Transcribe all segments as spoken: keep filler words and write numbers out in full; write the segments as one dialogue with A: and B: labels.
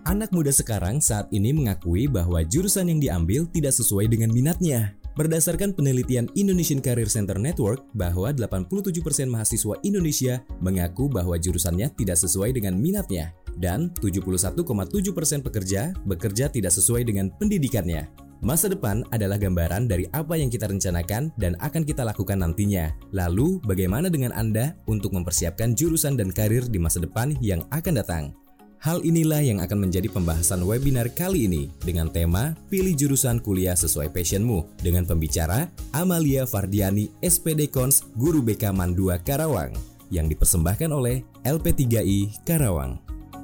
A: Anak muda sekarang saat ini mengakui bahwa jurusan yang diambil tidak sesuai dengan minatnya. Berdasarkan penelitian Indonesian Career Center Network, bahwa delapan puluh tujuh persen mahasiswa Indonesia mengaku bahwa jurusannya tidak sesuai dengan minatnya. Dan tujuh puluh satu koma tujuh persen pekerja bekerja tidak sesuai dengan pendidikannya. Masa depan adalah gambaran dari apa yang kita rencanakan dan akan kita lakukan nantinya. Lalu, bagaimana dengan Anda untuk mempersiapkan jurusan dan karir di masa depan yang akan datang? Hal inilah yang akan menjadi pembahasan webinar kali ini dengan tema Pilih Jurusan Kuliah Sesuai Passionmu dengan pembicara Amalia Fardiani, S P D Kons, Guru B K Mandua Karawang, yang dipersembahkan oleh L P tiga I Karawang.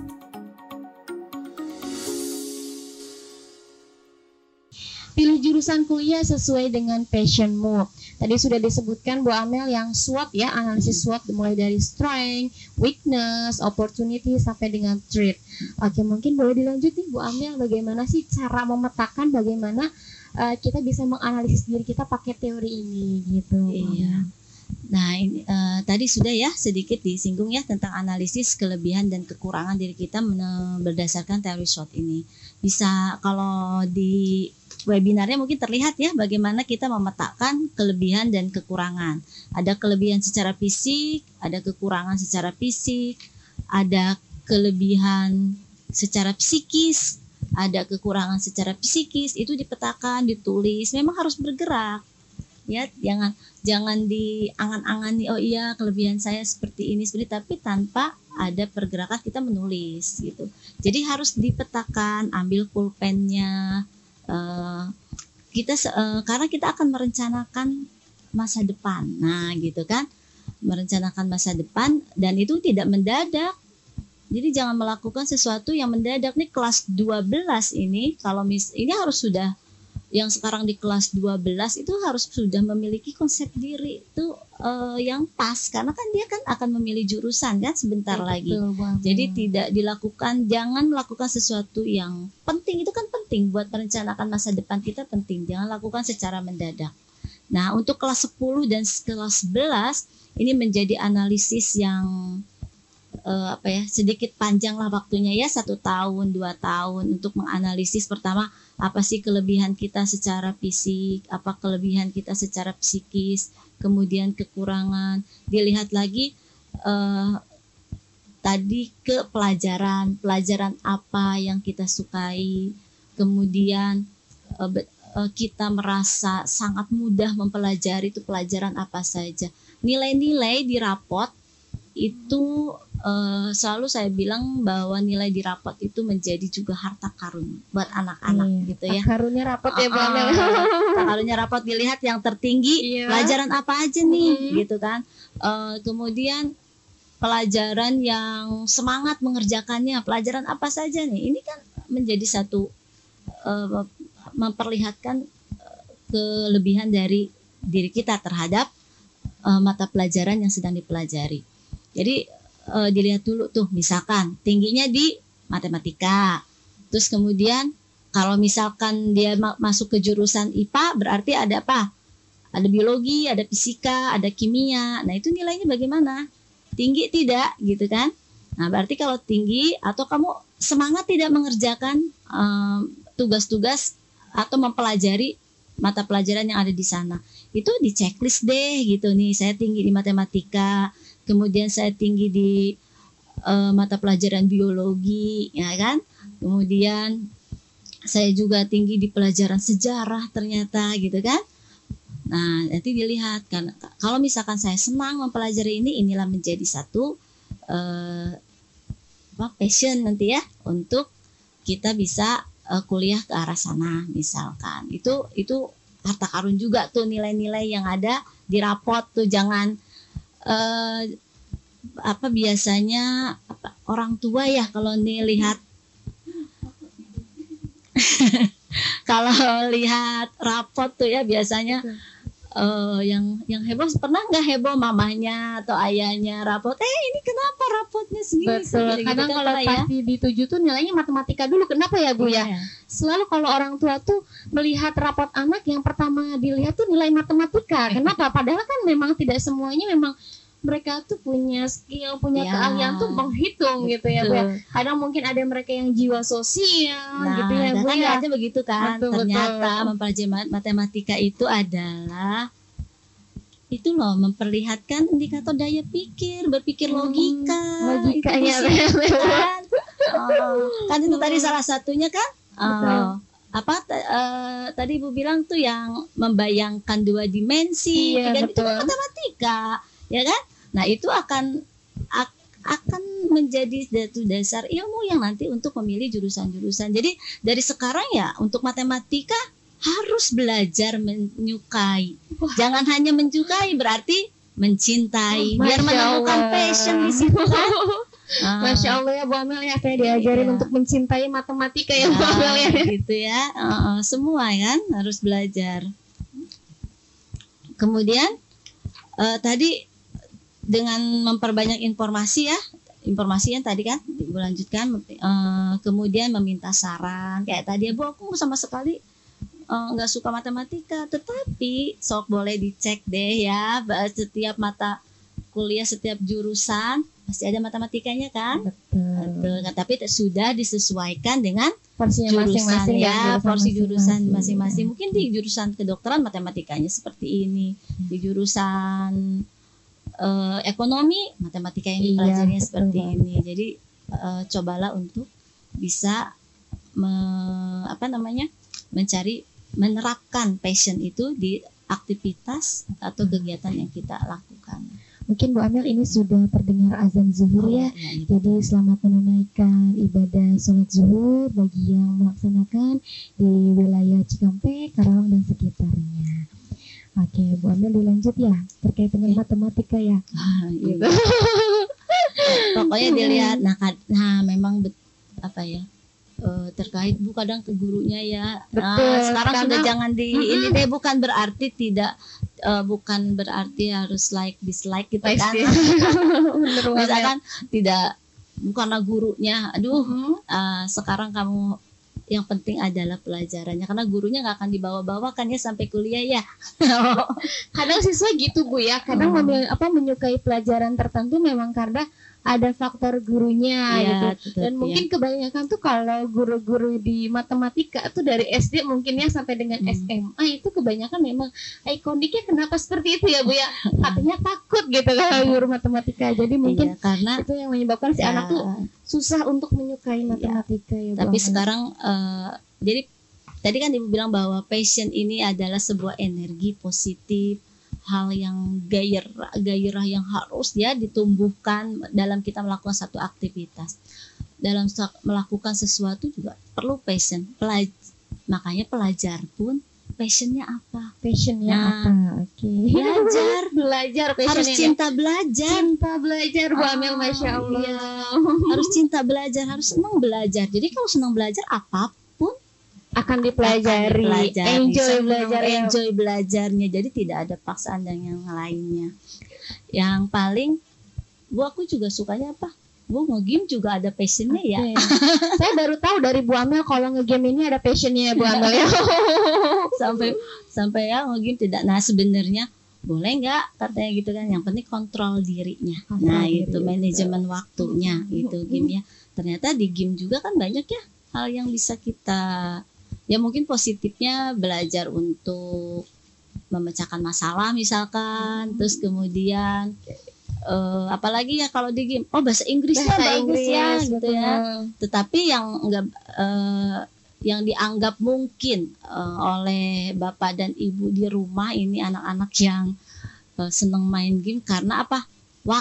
B: Pilih jurusan kuliah sesuai dengan passionmu. Tadi sudah disebutkan Bu Amel yang SWOT ya, analisis SWOT mulai dari strength, weakness, opportunity sampai dengan threat. Oke, mungkin boleh dilanjut nih Bu Amel, bagaimana sih cara memetakan bagaimana uh, kita bisa menganalisis diri kita pakai teori ini gitu.
C: Iya. Nah, ini, uh, tadi sudah ya sedikit disinggung ya tentang analisis kelebihan dan kekurangan diri kita men- berdasarkan teori SWOT ini. Bisa kalau di webinarnya mungkin terlihat ya bagaimana kita memetakan kelebihan dan kekurangan. Ada kelebihan secara fisik, ada kekurangan secara fisik, ada kelebihan secara psikis, ada kekurangan secara psikis, itu dipetakan, ditulis, memang harus bergerak. Ya, jangan jangan diangan-angani, oh iya kelebihan saya seperti ini seperti, tapi tanpa ada pergerakan kita menulis gitu. Jadi harus dipetakan, ambil pulpennya. Uh, kita uh, karena kita akan merencanakan masa depan, nah gitu kan, merencanakan masa depan dan itu tidak mendadak. Jadi jangan melakukan sesuatu yang mendadak. Nih kelas dua belas ini, kalau mis ini harus sudah, yang sekarang di kelas dua belas itu harus sudah memiliki konsep diri itu uh, yang pas, karena kan dia kan akan memilih jurusan kan sebentar ya, lagi. Betul, jadi tidak dilakukan, jangan melakukan sesuatu yang penting, itu kan penting buat merencanakan masa depan kita, penting, jangan lakukan secara mendadak. Nah, untuk kelas sepuluh dan kelas sebelas ini menjadi analisis yang uh, apa ya, sedikit panjang lah waktunya ya, satu tahun dua tahun untuk menganalisis pertama apa sih kelebihan kita secara fisik, apa kelebihan kita secara psikis, kemudian kekurangan. Dilihat lagi uh, tadi ke pelajaran, pelajaran apa yang kita sukai, kemudian uh, uh, kita merasa sangat mudah mempelajari itu pelajaran apa saja. Nilai-nilai di rapot itu uh, selalu saya bilang bahwa nilai di rapot itu menjadi juga harta karun buat anak-anak hmm, gitu ya.
B: Karunnya rapot ya Bu Amel.
C: Uh, karunnya rapot, dilihat yang tertinggi iya. Pelajaran apa aja nih hmm. gitu kan. Uh, kemudian pelajaran yang semangat mengerjakannya, pelajaran apa saja nih. Ini kan menjadi satu uh, memperlihatkan uh, kelebihan dari diri kita terhadap uh, mata pelajaran yang sedang dipelajari. Jadi e, dilihat dulu tuh, misalkan tingginya di matematika, terus kemudian kalau misalkan dia ma- masuk ke jurusan I P A, berarti ada apa? Ada biologi, ada fisika, ada kimia. Nah itu nilainya bagaimana? Tinggi tidak gitu kan? Nah berarti kalau tinggi atau kamu semangat tidak mengerjakan e, tugas-tugas atau mempelajari mata pelajaran yang ada di sana, itu di checklist deh gitu nih, saya tinggi di matematika, kemudian saya tinggi di uh, mata pelajaran biologi, ya kan? Kemudian saya juga tinggi di pelajaran sejarah ternyata, gitu kan? Nah, nanti dilihat kan. Kalau misalkan saya senang mempelajari ini, inilah menjadi satu uh, apa, passion nanti ya untuk kita bisa uh, kuliah ke arah sana, misalkan. Itu itu harta karun juga tuh, nilai-nilai yang ada di rapot tuh. Jangan Uh, apa biasanya apa, orang tua ya kalau nih lihat kalau lihat rapot tuh ya biasanya uh, yang yang heboh, pernah nggak heboh mamahnya atau ayahnya rapot, eh ini kenapa rapotnya segini?
B: Betul, kadang gitu, kalau pasti ya? Dituju tuh nilainya matematika dulu, kenapa ya Bu ya? ya? Selalu kalau orang tua tuh melihat rapot anak, yang pertama dilihat tuh nilai matematika. Kenapa? Padahal kan memang tidak semuanya memang mereka tuh punya skill, punya
C: Ya,
B: keahlian tuh menghitung gitu ya Bu. ya.
C: betul.
B: Kadang mungkin ada mereka yang jiwa sosial
C: Nah,
B: gitu ya Bu
C: kan
B: ya.
C: aja begitu kan.
B: Betul,
C: Ternyata
B: betul.
C: mempelajari mat- matematika itu adalah itu loh, memperlihatkan indikator daya pikir, berpikir
B: Hmm,
C: logika.
B: logikanya
C: Itu sih, kan. Oh, kan itu tadi salah satunya kan. Oh,
B: Betul.
C: apa t- eh, tadi Ibu bilang tuh yang membayangkan dua dimensi,
B: Iya,
C: tiga itu
B: betul.
C: kan matematika, ya kan? Nah, itu akan ak- akan menjadi satu dasar ilmu yang nanti untuk memilih jurusan-jurusan. Jadi dari sekarang ya untuk matematika harus belajar menyukai. Jangan hanya menyukai, berarti mencintai. Biar
B: Masya
C: menemukan
B: Allah.
C: passion di situ kan. Ah.
B: Masya Allah ya Bu Amel ya, kayak diajarin
C: Iya.
B: untuk mencintai matematika ya Bu Amel ya.
C: Nah, gitu ya. Uh, uh, semua kan harus belajar. Kemudian uh, tadi dengan memperbanyak informasi ya, informasi yang tadi kan Ibu lanjutkan, uh, kemudian meminta saran. Kayak tadi ya Bu, aku sama sekali uh, nggak suka matematika, tetapi sok boleh dicek deh ya, setiap mata kuliah, setiap jurusan pasti ada matematikanya kan. Betul. Nah, tapi sudah disesuaikan dengan
B: Porsinya
C: jurusan
B: masing-masing
C: ya, porsi jurusan
B: masing-masing.
C: masing-masing. Mungkin di jurusan kedokteran matematikanya seperti ini, di jurusan eh, ekonomi matematika yang
B: Iya,
C: dipelajarinya
B: betul
C: seperti
B: banget.
C: ini. Jadi eh, cobalah untuk bisa me- apa namanya mencari menerapkan passion itu di aktivitas atau kegiatan yang kita lakukan.
B: Mungkin Bu Amel ini sudah terdengar azan zuhur ya.
C: Ya, ya,
B: Jadi selamat menunaikan ibadah sholat zuhur bagi yang melaksanakan di wilayah Cikampek, Karawang dan sekitarnya. Oke, Bu Amel dilanjut ya terkait dengan
C: Oke.
B: matematika ya.
C: Ah, iya. Pokoknya dilihat, nah, kad- nah memang bet- apa ya eh, terkait Bu kadang ke gurunya ya. Nah,
B: Betul,
C: sekarang
B: karena-
C: sudah jangan di ini deh, bukan berarti tidak eh, bukan berarti harus like dislike gitu kan.
B: Bener Bu Amel.
C: Misalkan tidak karena gurunya, aduh
B: Mhm.
C: eh, sekarang kamu yang penting adalah pelajarannya, karena gurunya nggak akan dibawa-bawa kan ya sampai kuliah ya.
B: Kadang siswa gitu Bu ya, kadang
C: Hmm.
B: memilih apa menyukai pelajaran tertentu memang karena ada faktor gurunya gitu.
C: Iya, tetap,
B: Dan
C: ya.
B: mungkin kebanyakan tuh kalau guru-guru di matematika tuh dari S D mungkin ya sampai dengan
C: Hmm.
B: S M A itu kebanyakan memang ikoniknya kenapa seperti itu ya Bu ya? Katanya takut gitu kalau guru matematika. Jadi mungkin
C: Iya, karena
B: itu yang menyebabkan si
C: ya,
B: anak tuh susah untuk menyukai matematika ya Bu.
C: tapi
B: Amel.
C: sekarang eh, jadi tadi kan Ibu bilang bahwa passion ini adalah sebuah energi positif, hal yang gairah gairah yang harus ya ditumbuhkan dalam kita melakukan satu aktivitas. Dalam sa- melakukan sesuatu juga perlu passion. Pelaj- makanya pelajar pun passionnya apa?
B: passionnya
C: Nah,
B: apa? Oke.
C: Belajar,
B: belajar passionnya.
C: harus cinta belajar.
B: cinta belajar Bu Amel,
C: Ah,
B: Masya Allah.
C: iya. Harus cinta belajar, harus senang belajar. Jadi kalau senang belajar apapun
B: Akan dipelajari,
C: akan dipelajari.
B: enjoy
C: Senang,
B: belajar ya.
C: enjoy belajarnya. Jadi tidak ada paksaan dan yang lainnya. Yang paling Bu aku juga sukanya apa? Bu nge-game juga ada passionnya ya.
B: Oke. Saya baru tahu dari Bu Amel kalau nge-game ini ada passionnya ya Bu Amel ya.
C: Sampai sampai ya nge-game tidak. Nah sebenarnya boleh nggak katanya gitu kan, yang penting kontrol dirinya.
B: Kontrol
C: Nah
B: diri,
C: itu
B: betul.
C: manajemen waktunya itu game ya. Ternyata di game juga kan banyak ya hal yang bisa kita, ya mungkin positifnya belajar untuk memecahkan masalah misalkan, terus kemudian eh, apalagi ya kalau di game, oh bahasa Inggrisnya
B: Bahasa
C: bagus
B: Inggris
C: ya gitu
B: betul.
C: ya. Tetapi yang enggak eh, yang dianggap mungkin eh, oleh bapak dan ibu di rumah ini anak-anak yang eh, senang main game karena apa?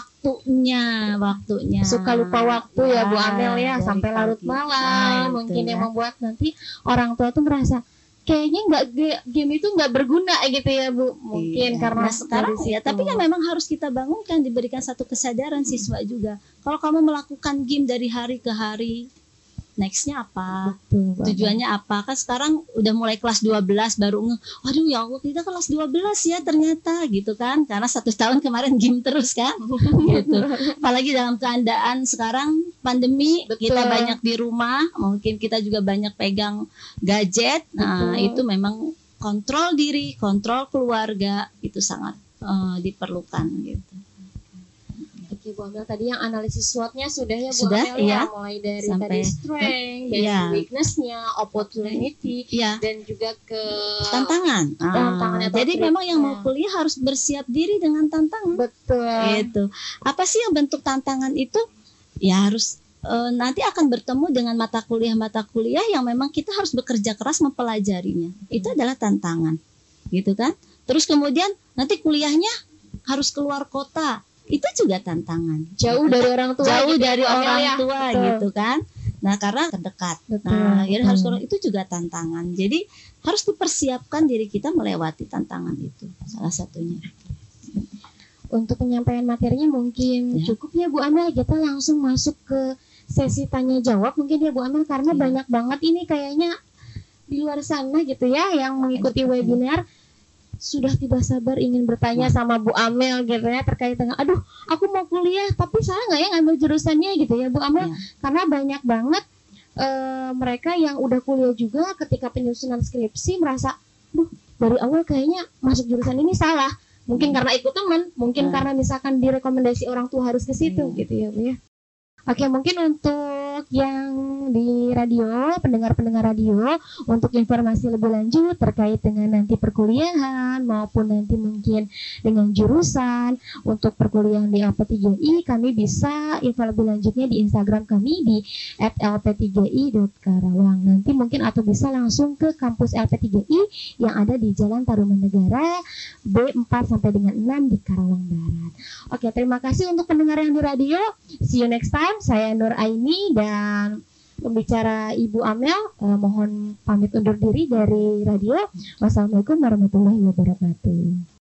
C: Waktunya, waktunya.
B: Suka lupa waktu ya Bu Amel ya,
C: dari
B: sampai larut
C: pagi.
B: malam.
C: Nah, itu
B: Mungkin yang
C: ya.
B: membuat nanti orang tua tuh merasa kayaknya nggak ge- game itu nggak berguna gitu ya Bu. Mungkin
C: Iya.
B: karena
C: Nah, sekarang
B: dari
C: ya,
B: situ.
C: tapi kan memang harus kita bangunkan, diberikan satu kesadaran siswa juga. Kalau kamu melakukan game dari hari ke hari, nextnya apa?
B: Betul, Bu Amel.
C: Tujuannya apa? Kan sekarang udah mulai kelas dua belas baru nge, waduh ya Allah kita kelas dua belas ya ternyata gitu kan. Karena satu tahun kemarin game terus kan. Gitu. Apalagi dalam keadaan sekarang pandemi,
B: Betul.
C: kita banyak di rumah, mungkin kita juga banyak pegang gadget. Nah,
B: Betul.
C: itu memang kontrol diri, kontrol keluarga itu sangat eh, diperlukan gitu.
B: Oke Bu Amel, tadi yang analisis SWOT-nya sudah ya Bu
C: Sudah,
B: Amel
C: iya.
B: ya, mulai dari
C: Sampai-
B: tadi strength, dan
C: Iya.
B: weakness-nya, opportunity,
C: Iya.
B: dan juga ke
C: Tantangan. Ah,
B: Tantangan atau
C: jadi memang yang mau
B: triknya.
C: kuliah harus bersiap diri dengan tantangan.
B: betul.
C: Gitu. Apa sih yang bentuk tantangan itu? Ya harus eh, nanti akan bertemu dengan mata kuliah-mata kuliah yang memang kita harus bekerja keras mempelajarinya. Itu adalah tantangan. Gitu kan? Terus kemudian nanti kuliahnya harus keluar kota. Itu juga tantangan.
B: Jauh
C: Gitu
B: dari
C: kan?
B: orang tua.
C: Jauh
B: gitu ya,
C: dari
B: Bu Amel
C: orang
B: ya.
C: tua
B: Betul.
C: gitu kan. Nah, karena terdekat.
B: Betul,
C: Nah, ya
B: betul.
C: harus keluar, itu juga tantangan. Jadi harus dipersiapkan diri kita melewati tantangan itu. Salah satunya.
B: Untuk penyampaian materinya mungkin
C: Ya.
B: cukup ya Bu Amel, kita langsung masuk ke sesi tanya jawab mungkin ya Bu Amel, karena
C: Ya.
B: banyak banget ini kayaknya di luar sana gitu ya yang mengikuti webinar sudah tidak sabar ingin bertanya
C: Nah.
B: sama Bu Amel gitu ya terkait dengan aduh aku mau kuliah tapi salah nggak ya ngambil jurusannya gitu ya Bu Amel,
C: Ya.
B: karena banyak banget eh, mereka yang udah kuliah juga ketika penyusunan skripsi merasa duh dari awal kayaknya masuk jurusan ini salah. Mungkin karena ikut teman, mungkin
C: Hmm.
B: karena misalkan direkomendasi orang tua harus ke situ
C: Hmm.
B: gitu ya Bu ya. Oke, mungkin untuk yang di radio, pendengar-pendengar radio, untuk informasi lebih lanjut terkait dengan nanti perkuliahan maupun nanti mungkin dengan jurusan untuk perkuliahan di L P tiga I, kami bisa info lebih lanjutnya di Instagram kami di at l p tiga i dot karawang. Nanti mungkin atau bisa langsung ke kampus L P tiga I yang ada di Jalan Tarumanegara B empat sampai dengan enam di Karawang Barat. Oke, terima kasih untuk pendengar yang di radio. See you next time. Saya Nur Aini dan pembicara Ibu Amel. Eh, mohon pamit undur diri dari radio. Wassalamualaikum warahmatullahi wabarakatuh.